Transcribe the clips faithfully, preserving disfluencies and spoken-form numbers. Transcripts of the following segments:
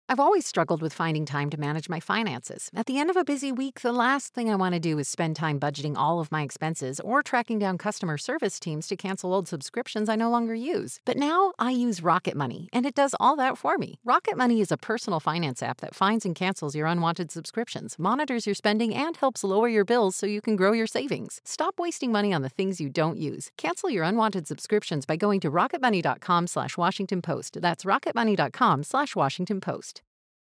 I've always struggled with finding time to manage my finances. At the end of a busy week, the last thing I want to do is spend time budgeting all of my expenses or tracking down customer service teams to cancel old subscriptions I no longer use. But now I use Rocket Money, and it does all that for me. Rocket Money is a personal finance app that finds and cancels your unwanted subscriptions, monitors your spending, and helps lower your bills so you can grow your savings. Stop wasting money on the things you don't use. Cancel your unwanted subscriptions by going to rocketmoney.com slash Washington Post. That's rocketmoney.com slash Washington Post.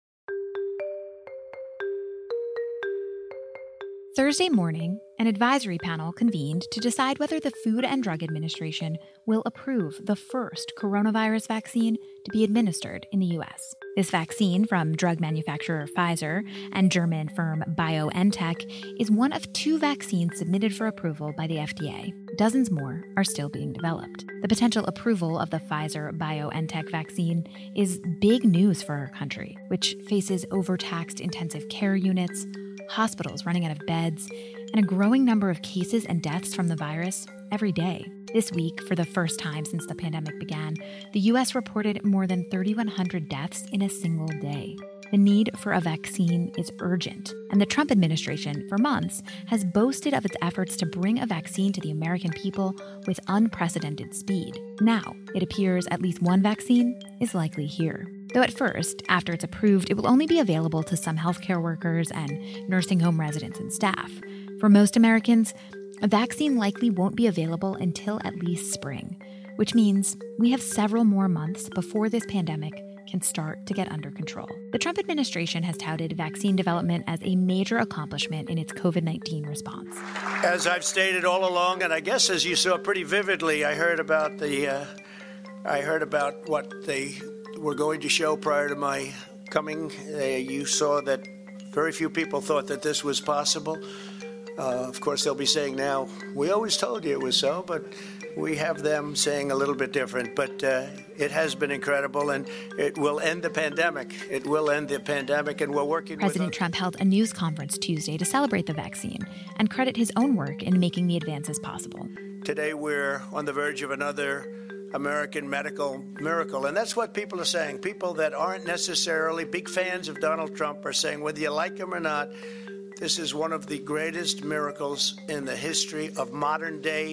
Thursday morning, an advisory panel convened to decide whether the Food and Drug Administration will approve the first coronavirus vaccine to be administered in the U S. This vaccine from drug manufacturer Pfizer and German firm BioNTech is one of two vaccines submitted for approval by the F D A. Dozens more are still being developed. The potential approval of the Pfizer-BioNTech vaccine is big news for our country, which faces overtaxed intensive care units, hospitals running out of beds, and a growing number of cases and deaths from the virus every day. This week, for the first time since the pandemic began, the U S reported more than thirty-one hundred deaths in a single day. The need for a vaccine is urgent, and the Trump administration, for months, has boasted of its efforts to bring a vaccine to the American people with unprecedented speed. Now, it appears at least one vaccine is likely here. Though at first, after it's approved, it will only be available to some healthcare workers and nursing home residents and staff. For most Americans, a vaccine likely won't be available until at least spring, which means we have several more months before this pandemic can start to get under control. The Trump administration has touted vaccine development as a major accomplishment in its covid nineteen response. As I've stated all along, and I guess as you saw pretty vividly, I heard about the, uh, I heard about what they were going to show prior to my coming. Uh, you saw that very few people thought that this was possible. Uh, of course, they'll be saying now, we always told you it was so, but we have them saying a little bit different. But uh, it has been incredible, and it will end the pandemic. It will end the pandemic, and we're working President with... Trump held a news conference Tuesday to celebrate the vaccine and credit his own work in making the advances possible. Today, we're on the verge of another American medical miracle, and that's what people are saying. People that aren't necessarily big fans of Donald Trump are saying, whether you like him or not, this is one of the greatest miracles in the history of modern-day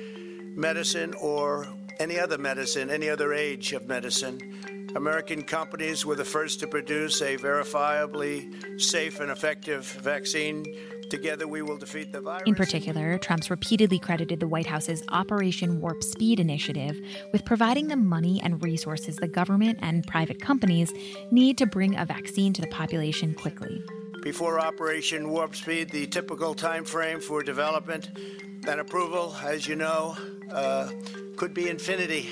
medicine or any other medicine, any other age of medicine. American companies were the first to produce a verifiably safe and effective vaccine. Together, we will defeat the virus. In particular, Trump's repeatedly credited the White House's Operation Warp Speed initiative with providing the money and resources the government and private companies need to bring a vaccine to the population quickly. Before Operation Warp Speed, the typical time frame for development and approval, as you know, uh, could be infinity.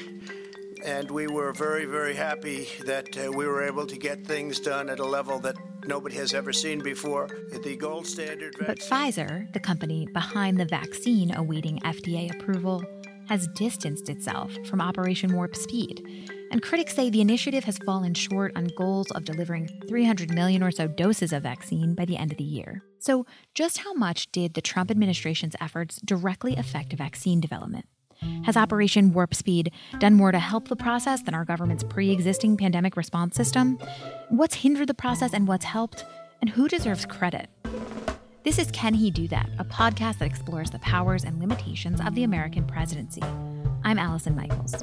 And we were very, very happy that uh, we were able to get things done at a level that nobody has ever seen before. The gold standard vaccine. But Pfizer, the company behind the vaccine awaiting F D A approval, has distanced itself from Operation Warp Speed. And critics say the initiative has fallen short on goals of delivering three hundred million or so doses of vaccine by the end of the year. So just how much did the Trump administration's efforts directly affect vaccine development? Has Operation Warp Speed done more to help the process than our government's pre-existing pandemic response system? What's hindered the process and what's helped? And who deserves credit? This is Can He Do That, a podcast that explores the powers and limitations of the American presidency. I'm Allison Michaels.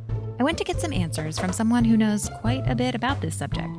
I went to get some answers from someone who knows quite a bit about this subject.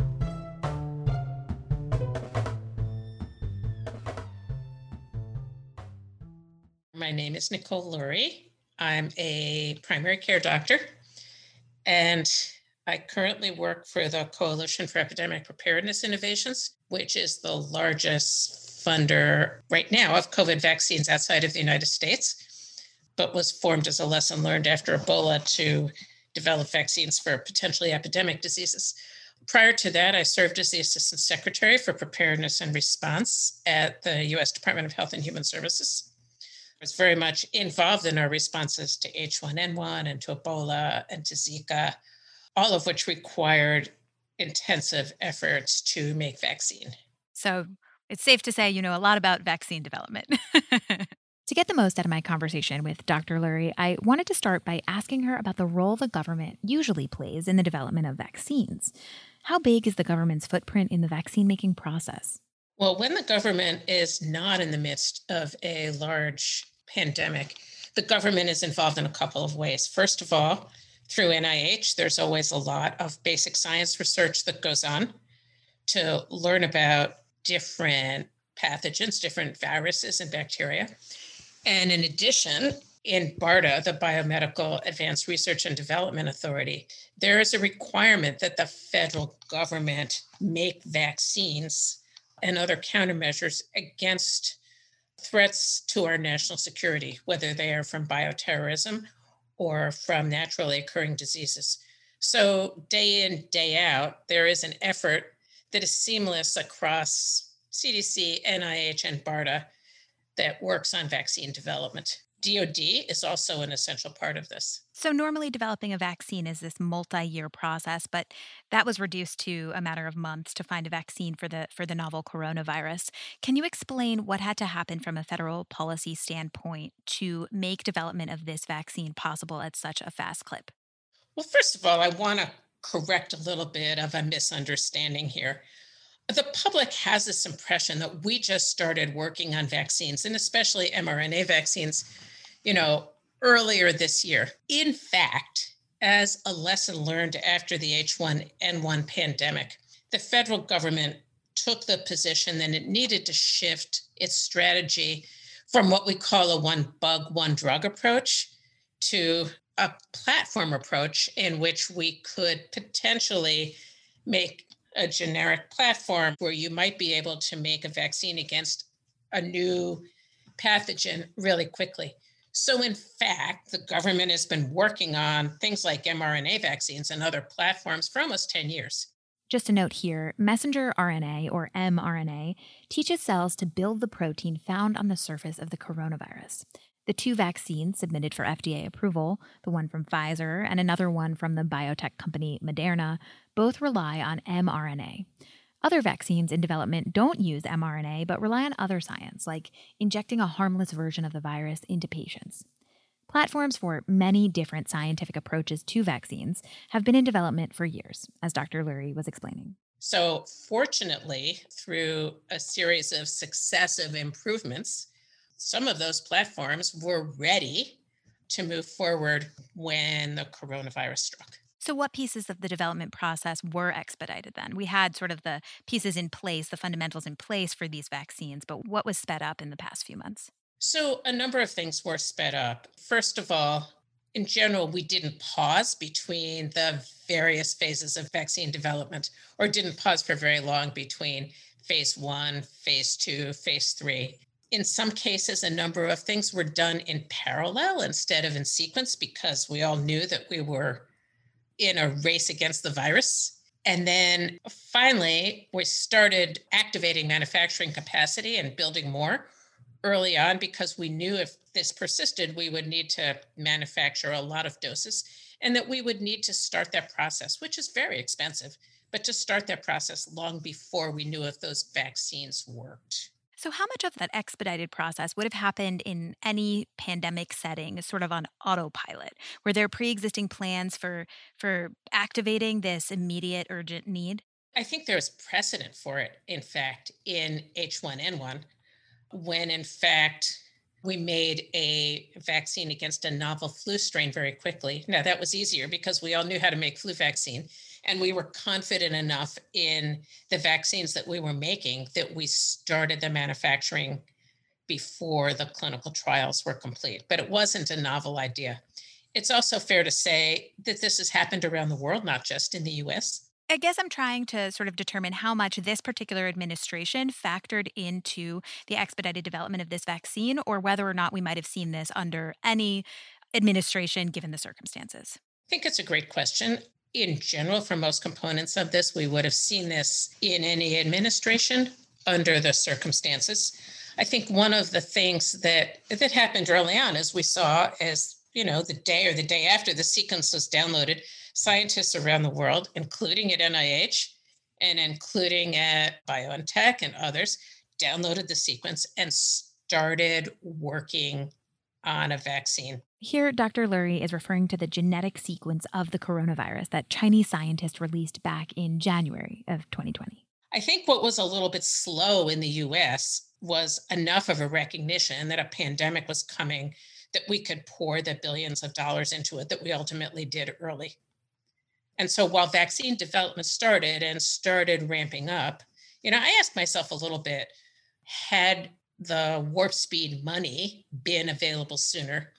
My name is Nicole Lurie. I'm a primary care doctor, and I currently work for the Coalition for Epidemic Preparedness Innovations, which is the largest funder right now of COVID vaccines outside of the United States, but was formed as a lesson learned after Ebola to develop vaccines for potentially epidemic diseases. Prior to that, I served as the Assistant Secretary for Preparedness and Response at the U S Department of Health and Human Services. I was very much involved in our responses to H one N one and to Ebola and to Zika, all of which required intensive efforts to make vaccine. So it's safe to say you know a lot about vaccine development. To get the most out of my conversation with Doctor Lurie, I wanted to start by asking her about the role the government usually plays in the development of vaccines. How big is the government's footprint in the vaccine-making process? Well, when the government is not in the midst of a large pandemic, the government is involved in a couple of ways. First of all, through N I H, there's always a lot of basic science research that goes on to learn about different pathogens, different viruses and bacteria. And in addition, in BARDA, the Biomedical Advanced Research and Development Authority, there is a requirement that the federal government make vaccines and other countermeasures against threats to our national security, whether they are from bioterrorism or from naturally occurring diseases. So day in, day out, there is an effort that is seamless across C D C, N I H, and BARDA that works on vaccine development. D O D is also an essential part of this. So normally developing a vaccine is this multi-year process, but that was reduced to a matter of months to find a vaccine for the for the novel coronavirus. Can you explain what had to happen from a federal policy standpoint to make development of this vaccine possible at such a fast clip? Well, first of all, I want to correct a little bit of a misunderstanding here. The public has this impression that we just started working on vaccines, and especially mRNA vaccines, you know, earlier this year. In fact, as a lesson learned after the H one N one pandemic, the federal government took the position that it needed to shift its strategy from what we call a one bug, one drug approach to a platform approach in which we could potentially make a generic platform where you might be able to make a vaccine against a new pathogen really quickly. So in fact, the government has been working on things like mRNA vaccines and other platforms for almost ten years. Just a note here, messenger R N A, or mRNA, teaches cells to build the protein found on the surface of the coronavirus. The two vaccines submitted for F D A approval, the one from Pfizer and another one from the biotech company Moderna, both rely on mRNA. Other vaccines in development don't use mRNA, but rely on other science, like injecting a harmless version of the virus into patients. Platforms for many different scientific approaches to vaccines have been in development for years, as Doctor Lurie was explaining. So fortunately, through a series of successive improvements, some of those platforms were ready to move forward when the coronavirus struck. So what pieces of the development process were expedited then? We had sort of the pieces in place, the fundamentals in place for these vaccines, but what was sped up in the past few months? So a number of things were sped up. First of all, in general, we didn't pause between the various phases of vaccine development, or didn't pause for very long between phase one, phase two, phase three. In some cases, a number of things were done in parallel instead of in sequence because we all knew that we were in a race against the virus. And then finally, we started activating manufacturing capacity and building more early on because we knew if this persisted, we would need to manufacture a lot of doses and that we would need to start that process, which is very expensive, but to start that process long before we knew if those vaccines worked. So how much of that expedited process would have happened in any pandemic setting, sort of on autopilot? Were there pre-existing plans for for activating this immediate urgent need? I think there's precedent for it, in fact, in H one N one, when in fact we made a vaccine against a novel flu strain very quickly. Now that was easier because we all knew how to make flu vaccine. And we were confident enough in the vaccines that we were making that we started the manufacturing before the clinical trials were complete. But it wasn't a novel idea. It's also fair to say that this has happened around the world, not just in the U S. I guess I'm trying to sort of determine how much this particular administration factored into the expedited development of this vaccine, or whether or not we might have seen this under any administration given the circumstances. I think it's a great question. In general, for most components of this, we would have seen this in any administration under the circumstances. I think one of the things that that happened early on, as we saw, as you know, the day or the day after the sequence was downloaded, scientists around the world, including at N I H and including at BioNTech and others, downloaded the sequence and started working on a vaccine. Here, Doctor Lurie is referring to the genetic sequence of the coronavirus that Chinese scientists released back in January of twenty twenty. I think what was a little bit slow in the U S was enough of a recognition that a pandemic was coming that we could pour the billions of dollars into it that we ultimately did early. And so while vaccine development started and started ramping up, you know, I asked myself a little bit, had the warp speed money been available sooner,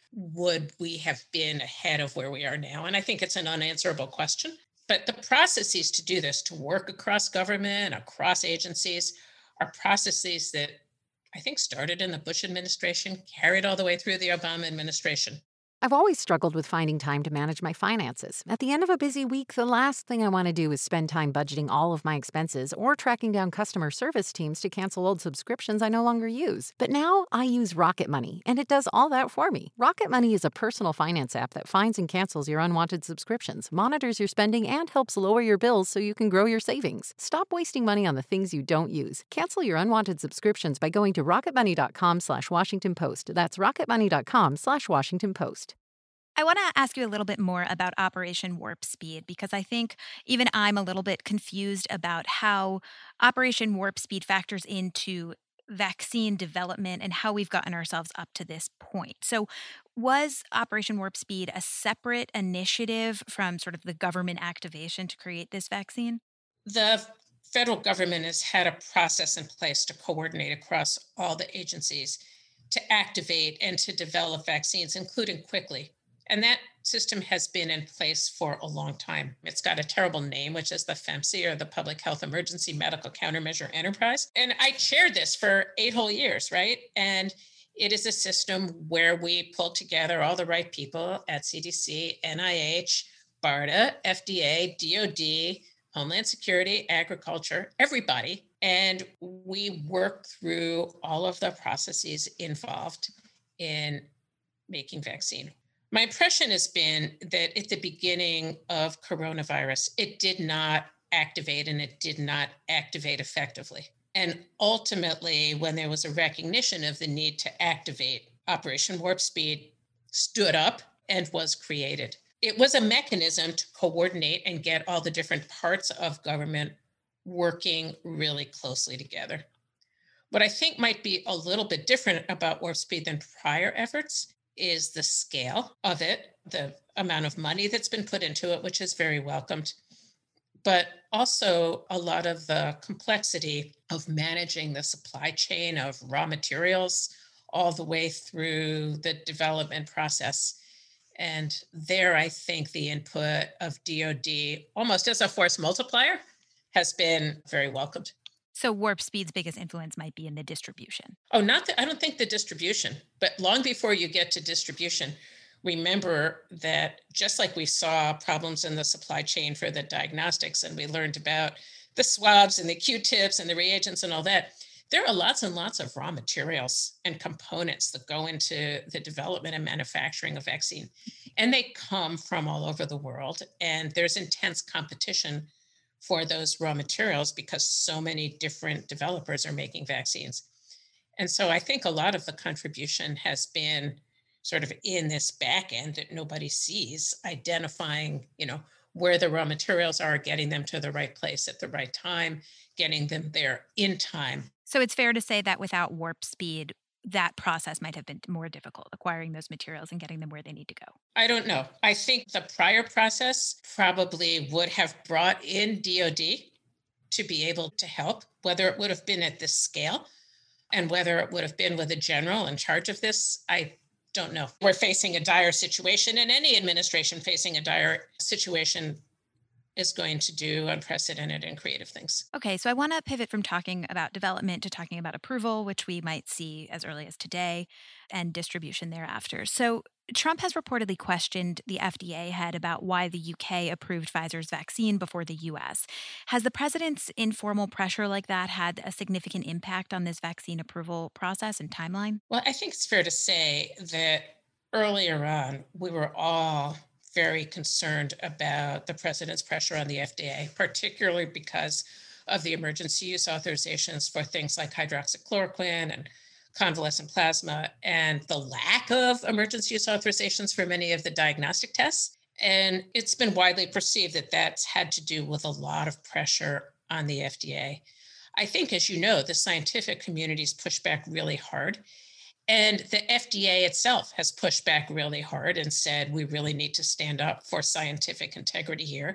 would we have been ahead of where we are now? And I think it's an unanswerable question. But the processes to do this, to work across government, across agencies, are processes that I think started in the Bush administration, carried all the way through the Obama administration. I've always struggled with finding time to manage my finances. At the end of a busy week, the last thing I want to do is spend time budgeting all of my expenses or tracking down customer service teams to cancel old subscriptions I no longer use. But now I use Rocket Money, and it does all that for me. Rocket Money is a personal finance app that finds and cancels your unwanted subscriptions, monitors your spending, and helps lower your bills so you can grow your savings. Stop wasting money on the things you don't use. Cancel your unwanted subscriptions by going to rocketmoney.com slash Washington Post. That's rocketmoney.com slash Washington Post. I want to ask you a little bit more about Operation Warp Speed, because I think even I'm a little bit confused about how Operation Warp Speed factors into vaccine development and how we've gotten ourselves up to this point. So was Operation Warp Speed a separate initiative from sort of the government activation to create this vaccine? The federal government has had a process in place to coordinate across all the agencies to activate and to develop vaccines, including quickly. And that system has been in place for a long time. It's got a terrible name, which is the FEMC, or the Public Health Emergency Medical Countermeasure Enterprise. And I chaired this for eight whole years, right? And it is a system where we pull together all the right people at C D C, N I H, BARDA, F D A, D O D, Homeland Security, Agriculture, everybody. And we work through all of the processes involved in making vaccine. My impression has been that at the beginning of coronavirus, it did not activate and it did not activate effectively. And ultimately, when there was a recognition of the need to activate, Operation Warp Speed stood up and was created. It was a mechanism to coordinate and get all the different parts of government working really closely together. What I think might be a little bit different about Warp Speed than prior efforts is the scale of it, the amount of money that's been put into it, which is very welcomed, but also a lot of the complexity of managing the supply chain of raw materials all the way through the development process. And there, I think the input of D O D, almost as a force multiplier, has been very welcomed. So Warp Speed's biggest influence might be in the distribution. Oh, not the, I don't think the distribution, but long before you get to distribution, remember that just like we saw problems in the supply chain for the diagnostics, and we learned about the swabs and the Q-tips and the reagents and all that, there are lots and lots of raw materials and components that go into the development and manufacturing of vaccine. And they come from all over the world. And there's intense competition for those raw materials because so many different developers are making vaccines. And so I think a lot of the contribution has been sort of in this back end that nobody sees, identifying, you know, where the raw materials are, getting them to the right place at the right time, getting them there in time. So it's fair to say that without Warp Speed, that process might have been more difficult, acquiring those materials and getting them where they need to go. I don't know. I think the prior process probably would have brought in D O D to be able to help, whether it would have been at this scale and whether it would have been with a general in charge of this, I don't know. We're facing a dire situation, and any administration facing a dire situation is going to do unprecedented and creative things. Okay, so I want to pivot from talking about development to talking about approval, which we might see as early as today, and distribution thereafter. So Trump has reportedly questioned the F D A head about why the U K approved Pfizer's vaccine before the U S. Has the president's informal pressure like that had a significant impact on this vaccine approval process and timeline? Well, I think it's fair to say that earlier on, we were all very concerned about the president's pressure on the F D A, particularly because of the emergency use authorizations for things like hydroxychloroquine and convalescent plasma and the lack of emergency use authorizations for many of the diagnostic tests. And it's been widely perceived that that's had to do with a lot of pressure on the F D A. I think, as you know, the scientific community's pushed back really hard. And the F D A itself has pushed back really hard and said, we really need to stand up for scientific integrity here.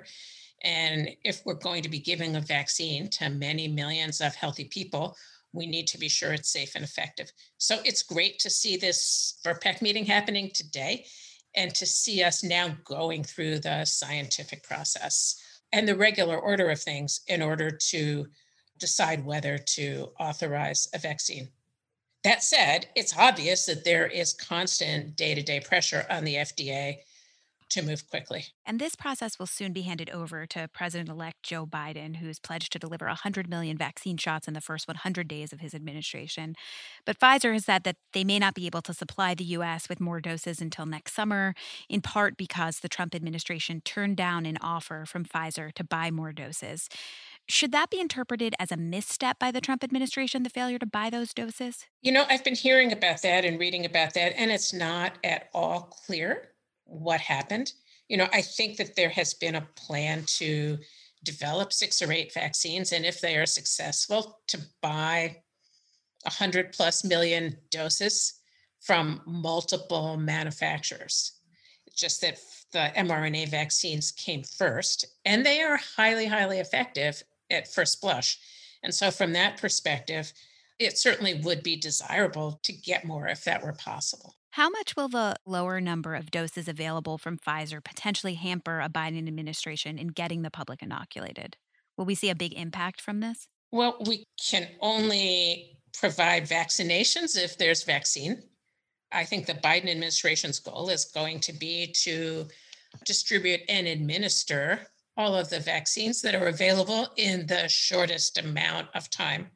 And if we're going to be giving a vaccine to many millions of healthy people, we need to be sure it's safe and effective. So it's great to see this V R P E C meeting happening today and to see us now going through the scientific process and the regular order of things in order to decide whether to authorize a vaccine. That said, it's obvious that there is constant day-to-day pressure on the F D A to move quickly. And this process will soon be handed over to President-elect Joe Biden, who's pledged to deliver one hundred million vaccine shots in the first one hundred days of his administration. But Pfizer has said that they may not be able to supply the U S with more doses until next summer, in part because the Trump administration turned down an offer from Pfizer to buy more doses. Should that be interpreted as a misstep by the Trump administration, the failure to buy those doses? You know, I've been hearing about that and reading about that, and it's not at all clear what happened. You know, I think that there has been a plan to develop six or eight vaccines, and if they are successful, to buy one hundred plus million doses from multiple manufacturers. It's just that the mRNA vaccines came first, and they are highly, highly effective at first blush. And so from that perspective, it certainly would be desirable to get more if that were possible. How much will the lower number of doses available from Pfizer potentially hamper a Biden administration in getting the public inoculated? Will we see a big impact from this? Well, we can only provide vaccinations if there's vaccine. I think the Biden administration's goal is going to be to distribute and administer all of the vaccines that are available in the shortest amount of time.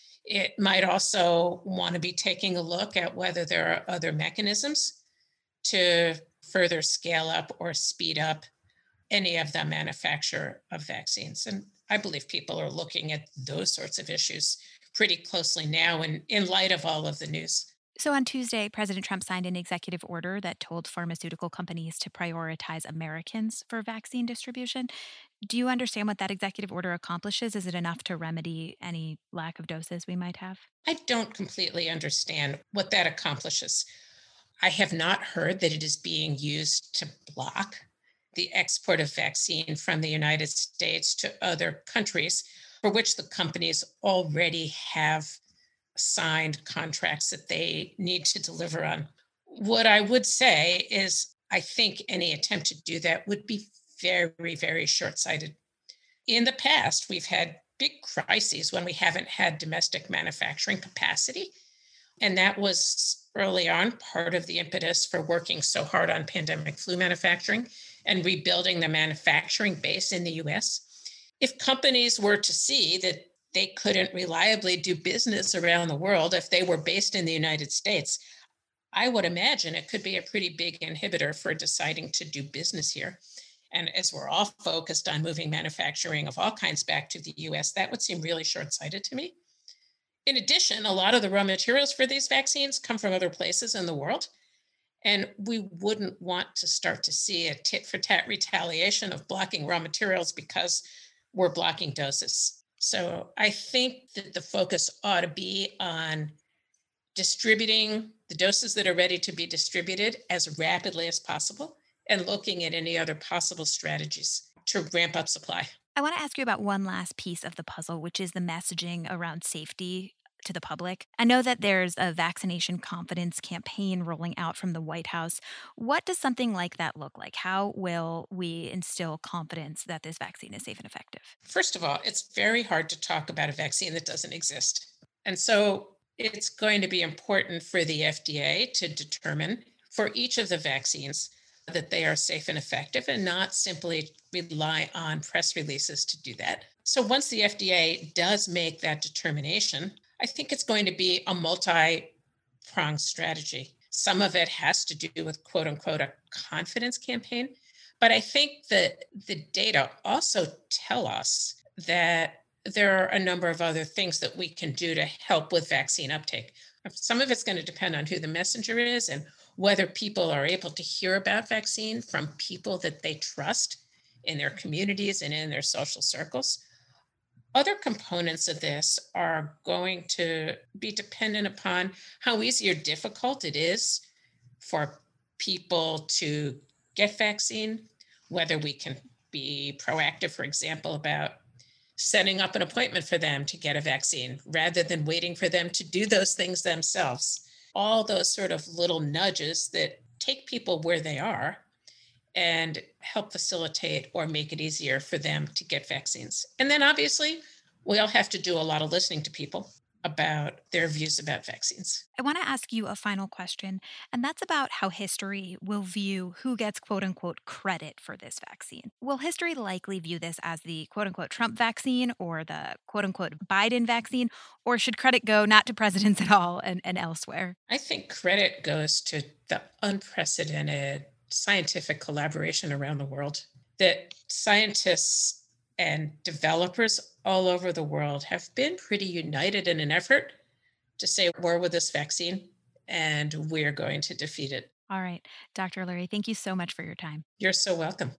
It might also want to be taking a look at whether there are other mechanisms to further scale up or speed up any of the manufacture of vaccines. And I believe people are looking at those sorts of issues pretty closely now in, in light of all of the news. So on Tuesday, President Trump signed an executive order that told pharmaceutical companies to prioritize Americans for vaccine distribution. Do you understand what that executive order accomplishes? Is it enough to remedy any lack of doses we might have? I don't completely understand what that accomplishes. I have not heard that it is being used to block the export of vaccine from the United States to other countries for which the companies already have signed contracts that they need to deliver on. What I would say is I think any attempt to do that would be very, very short-sighted. In the past, we've had big crises when we haven't had domestic manufacturing capacity. And that was early on part of the impetus for working so hard on pandemic flu manufacturing and rebuilding the manufacturing base in the U S. If companies were to see that they couldn't reliably do business around the world if they were based in the United States, I would imagine it could be a pretty big inhibitor for deciding to do business here. And as we're all focused on moving manufacturing of all kinds back to the U S, that would seem really short-sighted to me. In addition, a lot of the raw materials for these vaccines come from other places in the world. And we wouldn't want to start to see a tit-for-tat retaliation of blocking raw materials because we're blocking doses. So I think that the focus ought to be on distributing the doses that are ready to be distributed as rapidly as possible and looking at any other possible strategies to ramp up supply. I want to ask you about one last piece of the puzzle, which is the messaging around safety to the public. I know that there's a vaccination confidence campaign rolling out from the White House. What does something like that look like? How will we instill confidence that this vaccine is safe and effective? First of all, it's very hard to talk about a vaccine that doesn't exist. And so it's going to be important for the F D A to determine for each of the vaccines that they are safe and effective and not simply rely on press releases to do that. So once the F D A does make that determination, I think it's going to be a multi-pronged strategy. Some of it has to do with quote unquote a confidence campaign. But I think that the data also tell us that there are a number of other things that we can do to help with vaccine uptake. Some of it's going to depend on who the messenger is and whether people are able to hear about vaccine from people that they trust in their communities and in their social circles. Other components of this are going to be dependent upon how easy or difficult it is for people to get vaccine, whether we can be proactive, for example, about setting up an appointment for them to get a vaccine rather than waiting for them to do those things themselves. All those sort of little nudges that take people where they are and help facilitate or make it easier for them to get vaccines. And then obviously, we all have to do a lot of listening to people about their views about vaccines. I want to ask you a final question, and that's about how history will view who gets quote-unquote credit for this vaccine. Will history likely view this as the quote-unquote Trump vaccine or the quote-unquote Biden vaccine, or should credit go not to presidents at all and, and elsewhere? I think credit goes to the unprecedented scientific collaboration around the world that scientists and developers all over the world have been pretty united in an effort to say we're with this vaccine and we're going to defeat it. All right. Doctor Lurie, thank you so much for your time. You're so welcome.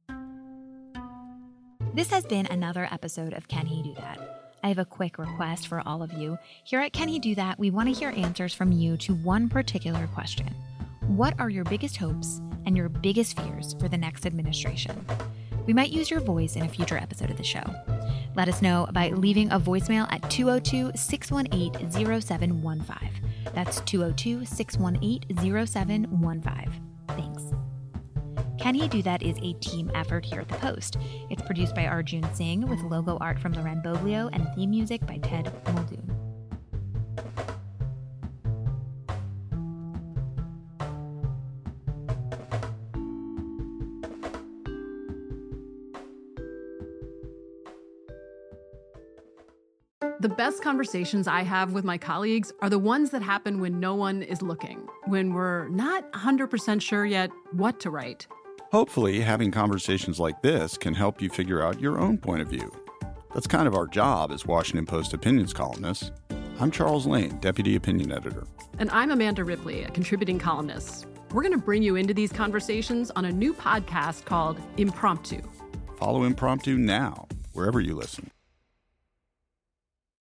This has been another episode of Can He Do That? I have a quick request for all of you. Here at Can He Do That, we want to hear answers from you to one particular question. What are your biggest hopes and your biggest fears for the next administration? We might use your voice in a future episode of the show. Let us know by leaving a voicemail at two oh two, six one eight, oh seven one five. That's two oh two, six one eight, oh seven one five. Thanks. Can He Do That is a team effort here at The Post. It's produced by Arjun Singh with logo art from Loren Boglio and theme music by Ted Muldoon. The best conversations I have with my colleagues are the ones that happen when no one is looking, when we're not one hundred percent sure yet what to write. Hopefully, having conversations like this can help you figure out your own point of view. That's kind of our job as Washington Post opinions columnists. I'm Charles Lane, Deputy Opinion Editor. And I'm Amanda Ripley, a contributing columnist. We're going to bring you into these conversations on a new podcast called Impromptu. Follow Impromptu now, wherever you listen.